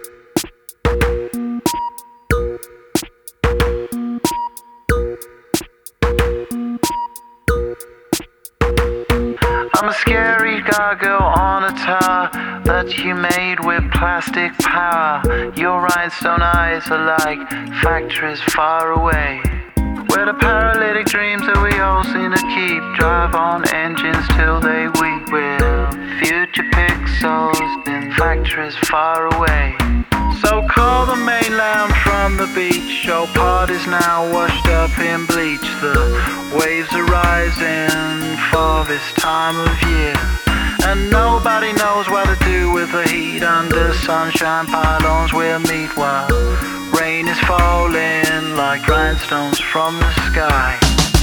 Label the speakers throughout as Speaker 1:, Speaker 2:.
Speaker 1: I'm a scary gargoyle on a tower that you made with plastic power. Your rhinestone eyes are like factories far away, where the paralytic dreams that we all seem to keep drive on engines till they weep. We're future pixels in factories far away. So call the mainland from the beach. Your part is now washed up in bleach. The waves are rising for this time of year, and nobody knows what to do with the heat. Under sunshine pylons we'll meet while rain is falling like rhinestones from the sky.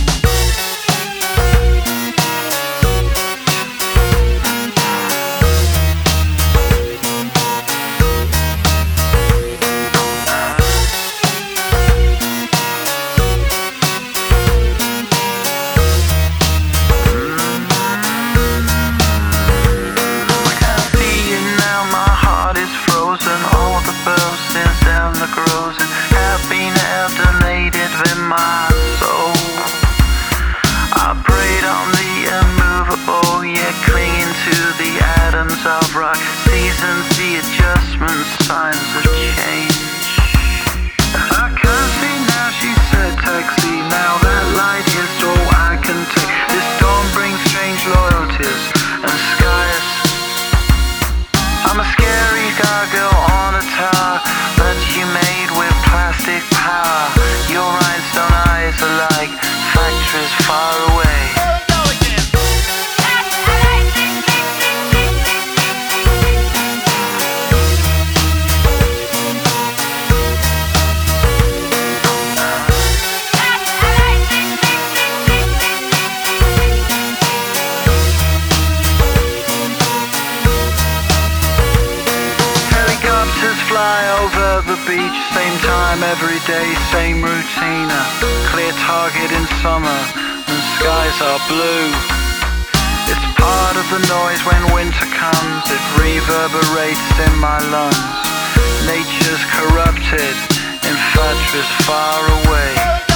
Speaker 1: Of rock, seasons, the adjustments, signs of change. I can't see now, she said taxi. Now that light is all I can take. This storm brings strange loyalties and skies. I'm a scary gargoyle on a tower that you made with plastic power. Your rhinestone eyes are like factories far away. Fly over the beach, same time every day, same routine. A clear target in summer and skies are blue. It's part of the noise when winter comes. It reverberates in my lungs. Nature's corrupted in factories far away.